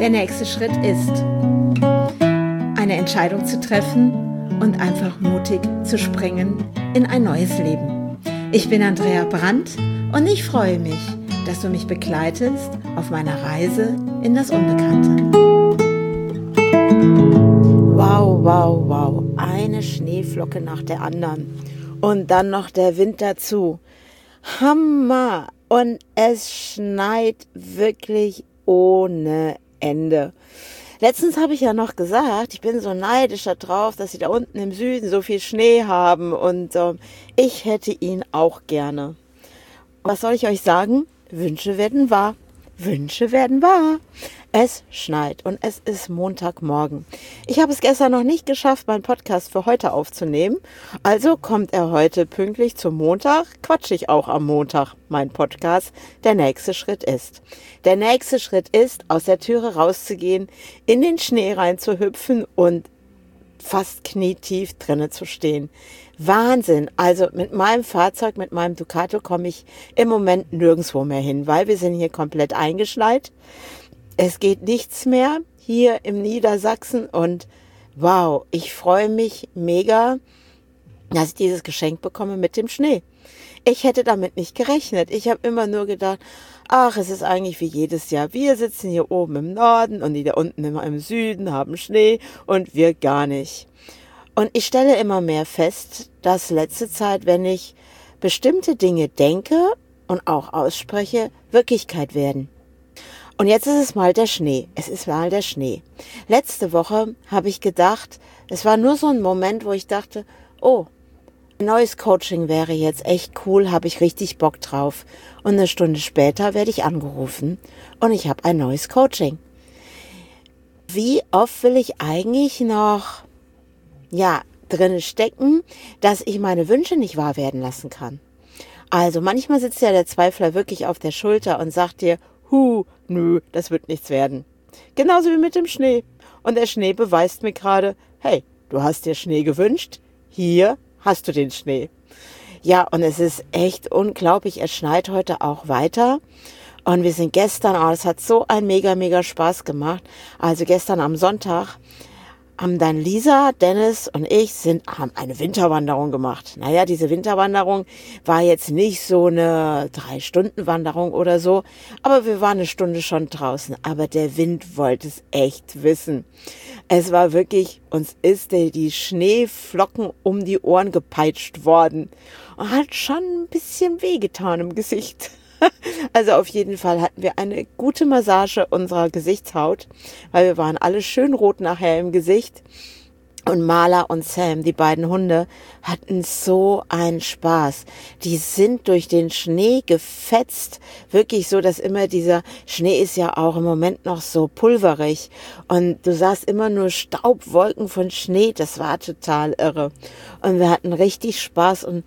Der nächste Schritt ist, eine Entscheidung zu treffen und einfach mutig zu springen in ein neues Leben. Ich bin Andrea Brandt und ich freue mich, dass du mich begleitest auf meiner Reise in das Unbekannte. Wow, wow, wow. Eine Schneeflocke nach der anderen. Und dann noch der Wind dazu. Hammer! Und es schneit wirklich ohne Ende. Letztens habe ich ja noch gesagt, ich bin so neidisch darauf, dass sie da unten im Süden so viel Schnee haben und ich hätte ihn auch gerne. Was soll ich euch sagen? Wünsche werden wahr. Wünsche werden wahr. Es schneit und es ist Montagmorgen. Ich habe es gestern noch nicht geschafft, meinen Podcast für heute aufzunehmen. Also kommt er heute pünktlich zum Montag, quatsche ich auch am Montag, mein Podcast. Der nächste Schritt ist. Der nächste Schritt ist, aus der Türe rauszugehen, in den Schnee reinzuhüpfen und fast knietief drinnen zu stehen. Wahnsinn! Also mit meinem Fahrzeug, mit meinem Ducato komme ich im Moment nirgendwo mehr hin, weil wir sind hier komplett eingeschneit. Es geht nichts mehr hier im Niedersachsen und wow, ich freue mich mega, dass ich dieses Geschenk bekomme mit dem Schnee. Ich hätte damit nicht gerechnet. Ich habe immer nur gedacht, ach, es ist eigentlich wie jedes Jahr. Wir sitzen hier oben im Norden und die da unten immer im Süden haben Schnee und wir gar nicht. Und ich stelle immer mehr fest, dass letzte Zeit, wenn ich bestimmte Dinge denke und auch ausspreche, Wirklichkeit werden. Und jetzt ist es mal der Schnee. Es ist mal der Schnee. Letzte Woche habe ich gedacht, es war nur so ein Moment, wo ich dachte, oh, ein neues Coaching wäre jetzt echt cool, habe ich richtig Bock drauf. Und eine Stunde später werde ich angerufen und ich habe ein neues Coaching. Wie oft will ich eigentlich noch, drin stecken, dass ich meine Wünsche nicht wahr werden lassen kann? Also manchmal sitzt ja der Zweifler wirklich auf der Schulter und sagt dir, nö, das wird nichts werden. Genauso wie mit dem Schnee. Und der Schnee beweist mir gerade, hey, du hast dir Schnee gewünscht, hier hast du den Schnee. Ja, und es ist echt unglaublich, es schneit heute auch weiter. Und wir sind gestern, es hat so ein mega Spaß gemacht. Also gestern am Sonntag haben dann Lisa, Dennis und ich haben eine Winterwanderung gemacht. Naja, diese Winterwanderung war jetzt nicht so eine 3-Stunden-Wanderung oder so, aber wir waren eine Stunde schon draußen. Aber der Wind wollte es echt wissen. Es war wirklich, uns ist die Schneeflocken um die Ohren gepeitscht worden und hat schon ein bisschen wehgetan im Gesicht. Also auf jeden Fall hatten wir eine gute Massage unserer Gesichtshaut, weil wir waren alle schön rot nachher im Gesicht. Und Marla und Sam, die beiden Hunde, hatten so einen Spaß. Die sind durch den Schnee gefetzt. Wirklich so, dass immer dieser Schnee ist ja auch im Moment noch so pulverig. Und du sahst immer nur Staubwolken von Schnee. Das war total irre. Und wir hatten richtig Spaß. Und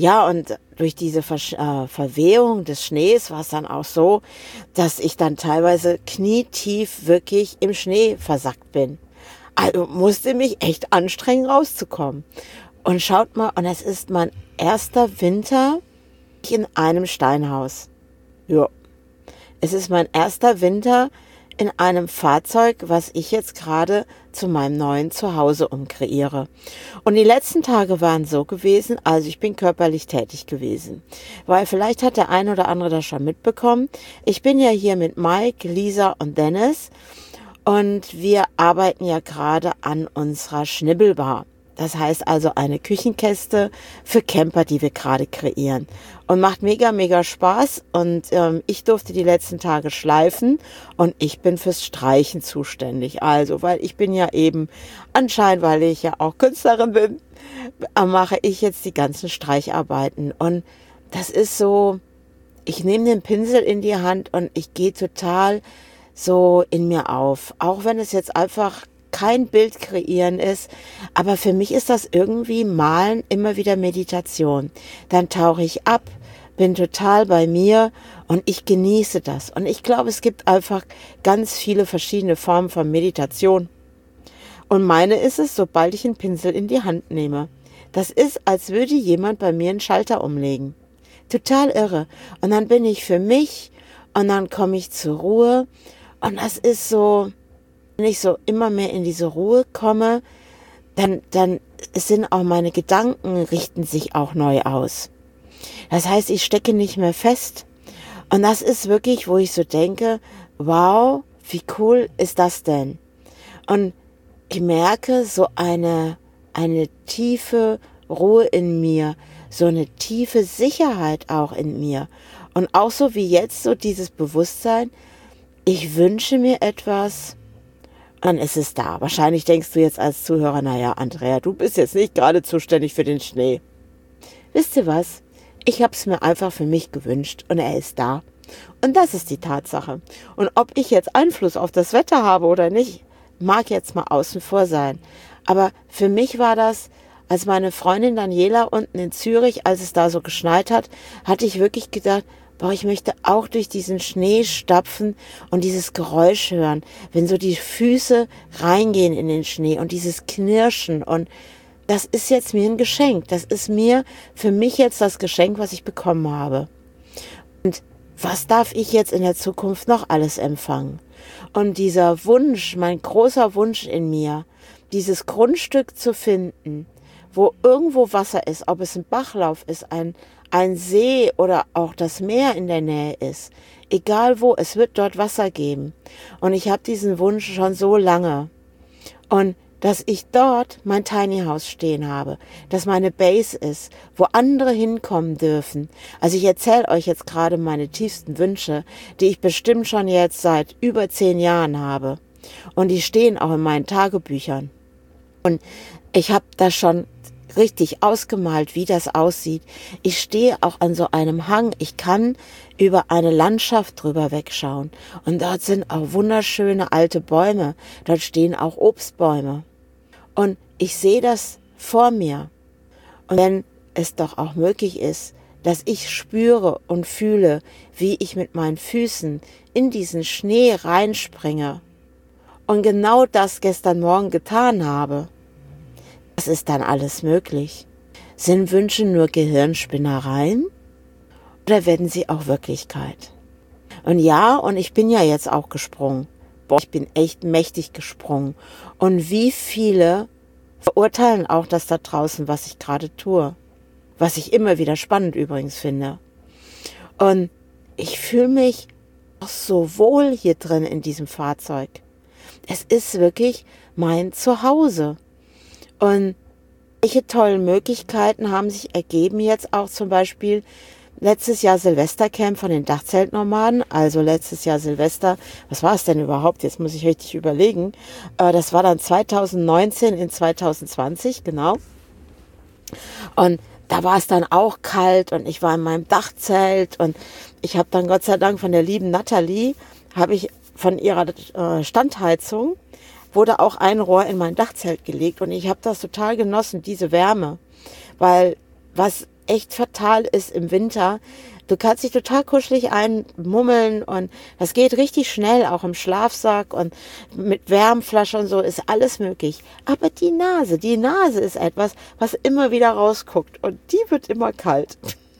durch diese Verwehung des Schnees war es dann auch so, dass ich dann teilweise knietief wirklich im Schnee versackt bin. Also musste mich echt anstrengen, rauszukommen. Und schaut mal, und es ist mein erster Winter in einem Steinhaus. Ja, es ist mein erster Winter in einem Fahrzeug, was ich jetzt gerade zu meinem neuen Zuhause umkreiere. Und die letzten Tage waren so gewesen, also ich bin körperlich tätig gewesen. Weil vielleicht hat der ein oder andere das schon mitbekommen. Ich bin ja hier mit Mike, Lisa und Dennis. Und wir arbeiten ja gerade an unserer Schnibbelbar. Das heißt also eine Küchenkäste für Camper, die wir gerade kreieren. Und macht mega Spaß. Und ich durfte die letzten Tage schleifen und ich bin fürs Streichen zuständig. Also, weil ich bin ja eben anscheinend, weil ich ja auch Künstlerin bin, mache ich jetzt die ganzen Streicharbeiten. Und das ist so, ich nehme den Pinsel in die Hand und ich gehe total so in mir auf. Auch wenn es jetzt einfach kein Bild kreieren ist, aber für mich ist das irgendwie Malen immer wieder Meditation. Dann tauche ich ab, bin total bei mir und ich genieße das. Und ich glaube, es gibt einfach ganz viele verschiedene Formen von Meditation. Und meine ist es, sobald ich einen Pinsel in die Hand nehme. Das ist, als würde jemand bei mir einen Schalter umlegen. Total irre. Und dann bin ich für mich und dann komme ich zur Ruhe. Und das ist so, wenn ich so immer mehr in diese Ruhe komme, dann sind auch meine Gedanken, richten sich auch neu aus. Das heißt, ich stecke nicht mehr fest. Und das ist wirklich, wo ich so denke, wow, wie cool ist das denn? Und ich merke so eine tiefe Ruhe in mir, so eine tiefe Sicherheit auch in mir. Und auch so wie jetzt so dieses Bewusstsein, ich wünsche mir etwas, dann ist es da. Wahrscheinlich denkst du jetzt als Zuhörer, naja, Andrea, du bist jetzt nicht gerade zuständig für den Schnee. Wisst ihr was? Ich habe es mir einfach für mich gewünscht und er ist da. Und das ist die Tatsache. Und ob ich jetzt Einfluss auf das Wetter habe oder nicht, mag jetzt mal außen vor sein. Aber für mich war das, als meine Freundin Daniela unten in Zürich, als es da so geschneit hat, hatte ich wirklich gedacht, boah, ich möchte auch durch diesen Schnee stapfen und dieses Geräusch hören, wenn so die Füße reingehen in den Schnee und dieses Knirschen. Und das ist jetzt mir ein Geschenk. Das ist für mich jetzt das Geschenk, was ich bekommen habe. Und was darf ich jetzt in der Zukunft noch alles empfangen? Und dieser Wunsch, mein großer Wunsch in mir, dieses Grundstück zu finden, wo irgendwo Wasser ist, ob es ein Bachlauf ist, ein See oder auch das Meer in der Nähe ist, egal wo, es wird dort Wasser geben. Und ich habe diesen Wunsch schon so lange. Und dass ich dort mein Tiny House stehen habe, dass meine Base ist, wo andere hinkommen dürfen. Also ich erzähle euch jetzt gerade meine tiefsten Wünsche, die ich bestimmt schon jetzt seit über 10 Jahren habe. Und die stehen auch in meinen Tagebüchern. Und ich habe das schon richtig ausgemalt, wie das aussieht. Ich stehe auch an so einem Hang. Ich kann über eine Landschaft drüber wegschauen. Und dort sind auch wunderschöne alte Bäume. Dort stehen auch Obstbäume. Und ich sehe das vor mir. Und wenn es doch auch möglich ist, dass ich spüre und fühle, wie ich mit meinen Füßen in diesen Schnee reinspringe und genau das gestern Morgen getan habe, das ist dann alles möglich. Sind Wünsche nur Gehirnspinnereien oder werden sie auch Wirklichkeit? Und ja, und ich bin ja jetzt auch gesprungen. Boah, ich bin echt mächtig gesprungen. Und wie viele verurteilen auch das da draußen, was ich gerade tue. Was ich immer wieder spannend übrigens finde. Und ich fühle mich auch so wohl hier drin in diesem Fahrzeug. Es ist wirklich mein Zuhause. Und welche tollen Möglichkeiten haben sich ergeben jetzt auch zum Beispiel letztes Jahr Silvestercamp von den Dachzeltnomaden, also letztes Jahr Silvester, was war es denn überhaupt? Jetzt muss ich richtig überlegen. Das war dann 2019 in 2020, genau. Und da war es dann auch kalt und ich war in meinem Dachzelt und ich habe dann Gott sei Dank von der lieben Nathalie, habe ich von ihrer Standheizung, wurde auch ein Rohr in mein Dachzelt gelegt und ich habe das total genossen, diese Wärme, weil was echt fatal ist im Winter, du kannst dich total kuschelig einmummeln und das geht richtig schnell, auch im Schlafsack und mit Wärmflasche und so ist alles möglich. Aber die Nase ist etwas, was immer wieder rausguckt und die wird immer kalt.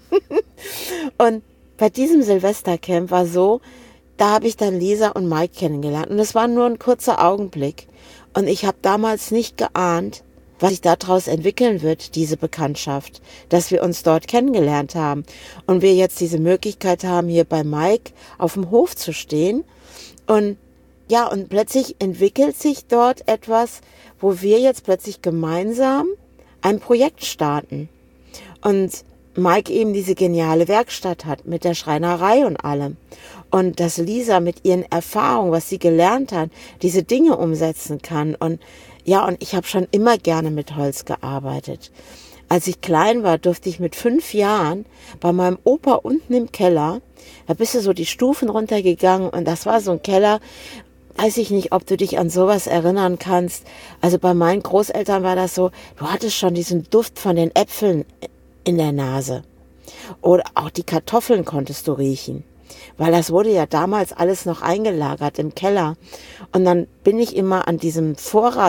Und bei diesem Silvestercamp war so, da habe ich dann Lisa und Mike kennengelernt und es war nur ein kurzer Augenblick. Und ich habe damals nicht geahnt, was sich daraus entwickeln wird, diese Bekanntschaft, dass wir uns dort kennengelernt haben und wir jetzt diese Möglichkeit haben, hier bei Mike auf dem Hof zu stehen. Und ja, und plötzlich entwickelt sich dort etwas, wo wir jetzt plötzlich gemeinsam ein Projekt starten. Und Mike eben diese geniale Werkstatt hat mit der Schreinerei und allem. Und dass Lisa mit ihren Erfahrungen, was sie gelernt hat, diese Dinge umsetzen kann. Und ja, und ich habe schon immer gerne mit Holz gearbeitet. Als ich klein war, durfte ich mit 5 Jahren bei meinem Opa unten im Keller, da bist du so die Stufen runtergegangen und das war so ein Keller, weiß ich nicht, ob du dich an sowas erinnern kannst. Also bei meinen Großeltern war das so, du hattest schon diesen Duft von den Äpfeln in der Nase. Oder auch die Kartoffeln konntest du riechen. Weil das wurde ja damals alles noch eingelagert im Keller. Und dann bin ich immer an diesem Vorrats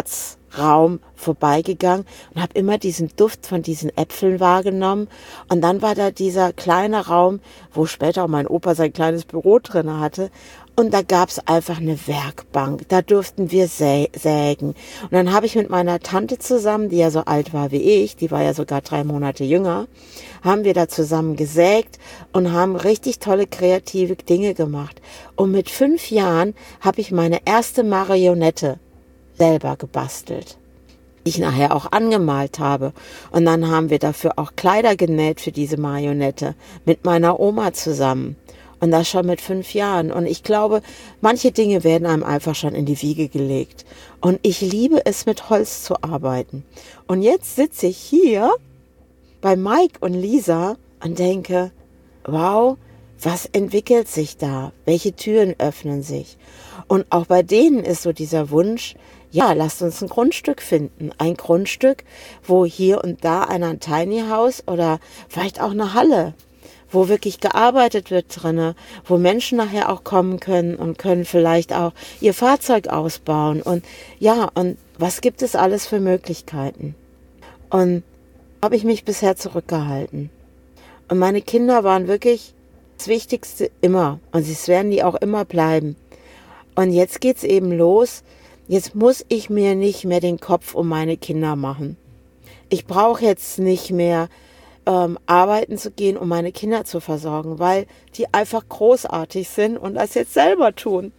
Raum vorbeigegangen und habe immer diesen Duft von diesen Äpfeln wahrgenommen. Und dann war da dieser kleine Raum, wo später auch mein Opa sein kleines Büro drin hatte. Und da gab's einfach eine Werkbank. Da durften wir sägen. Und dann habe ich mit meiner Tante zusammen, die ja so alt war wie ich, die war ja sogar 3 Monate jünger, haben wir da zusammen gesägt und haben richtig tolle kreative Dinge gemacht. Und mit 5 Jahren habe ich meine erste Marionette selber gebastelt, die ich nachher auch angemalt habe. Und dann haben wir dafür auch Kleider genäht für diese Marionette mit meiner Oma zusammen. Und das schon mit 5 Jahren. Und ich glaube, manche Dinge werden einem einfach schon in die Wiege gelegt. Und ich liebe es, mit Holz zu arbeiten. Und jetzt sitze ich hier bei Mike und Lisa und denke, wow, was entwickelt sich da? Welche Türen öffnen sich? Und auch bei denen ist so dieser Wunsch, ja, lasst uns ein Grundstück finden. Ein Grundstück, wo hier und da ein Tiny House oder vielleicht auch eine Halle, wo wirklich gearbeitet wird drinne, wo Menschen nachher auch kommen können und können vielleicht auch ihr Fahrzeug ausbauen. Und ja, und was gibt es alles für Möglichkeiten? Und habe ich mich bisher zurückgehalten. Und meine Kinder waren wirklich das Wichtigste immer. Und es werden die auch immer bleiben. Und jetzt geht's eben los. Jetzt muss ich mir nicht mehr den Kopf um meine Kinder machen. Ich brauche jetzt nicht mehr arbeiten zu gehen, um meine Kinder zu versorgen, weil die einfach großartig sind und das jetzt selber tun.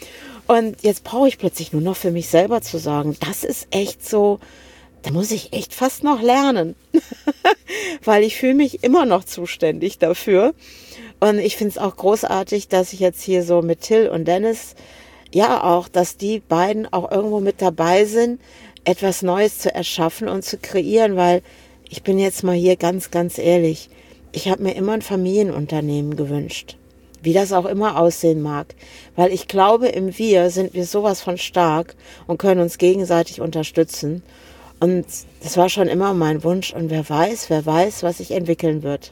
Und jetzt brauche ich plötzlich nur noch für mich selber zu sorgen. Das ist echt so, da muss ich echt fast noch lernen, weil ich fühle mich immer noch zuständig dafür. Und ich finde es auch großartig, dass ich jetzt hier so mit Till und Dennis, ja auch, dass die beiden auch irgendwo mit dabei sind, etwas Neues zu erschaffen und zu kreieren, weil ich bin jetzt mal hier ganz, ganz ehrlich. Ich habe mir immer ein Familienunternehmen gewünscht. Wie das auch immer aussehen mag. Weil ich glaube, im Wir sind wir sowas von stark und können uns gegenseitig unterstützen. Und das war schon immer mein Wunsch. Und wer weiß, was sich entwickeln wird.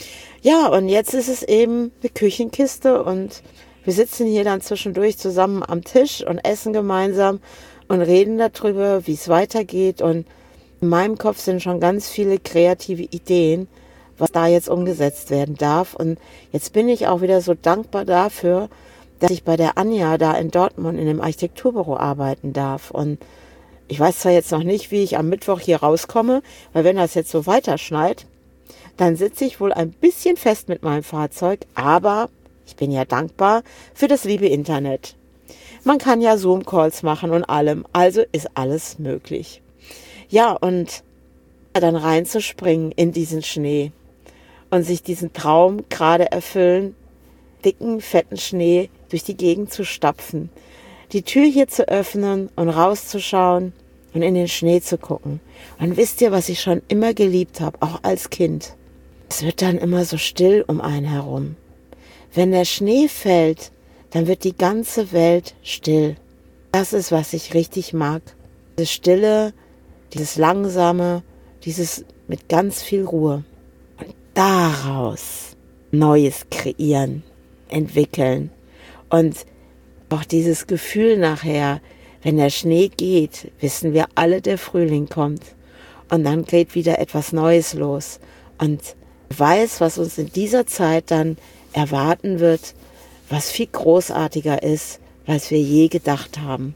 Ja, und jetzt ist es eben eine Küchenkiste und wir sitzen hier dann zwischendurch zusammen am Tisch und essen gemeinsam und reden darüber, wie es weitergeht. Und in meinem Kopf sind schon ganz viele kreative Ideen, was da jetzt umgesetzt werden darf. Und jetzt bin ich auch wieder so dankbar dafür, dass ich bei der Anja da in Dortmund in dem Architekturbüro arbeiten darf. Und ich weiß zwar jetzt noch nicht, wie ich am Mittwoch hier rauskomme, weil wenn das jetzt so weiterschneit, dann sitze ich wohl ein bisschen fest mit meinem Fahrzeug, aber ich bin ja dankbar für das liebe Internet. Man kann ja Zoom-Calls machen und allem, also ist alles möglich. Ja, und dann reinzuspringen in diesen Schnee und sich diesen Traum gerade erfüllen, dicken, fetten Schnee durch die Gegend zu stapfen, die Tür hier zu öffnen und rauszuschauen und in den Schnee zu gucken. Und wisst ihr, was ich schon immer geliebt habe, auch als Kind? Es wird dann immer so still um einen herum. Wenn der Schnee fällt, dann wird die ganze Welt still. Das ist, was ich richtig mag. Diese Stille, dieses Langsame, dieses mit ganz viel Ruhe. Und daraus Neues kreieren, entwickeln. Und auch dieses Gefühl nachher, wenn der Schnee geht, wissen wir alle, der Frühling kommt. Und dann geht wieder etwas Neues los. Und weiß, was uns in dieser Zeit dann erwarten wird, was viel großartiger ist, als wir je gedacht haben.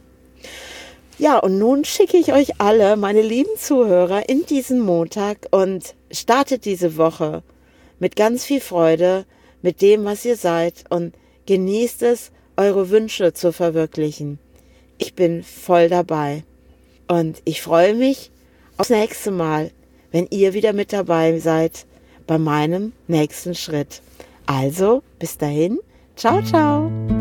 Ja, und nun schicke ich euch alle, meine lieben Zuhörer, in diesen Montag und startet diese Woche mit ganz viel Freude, mit dem, was ihr seid und genießt es, eure Wünsche zu verwirklichen. Ich bin voll dabei und ich freue mich aufs nächste Mal, wenn ihr wieder mit dabei seid bei meinem nächsten Schritt. Also, bis dahin, ciao, ciao.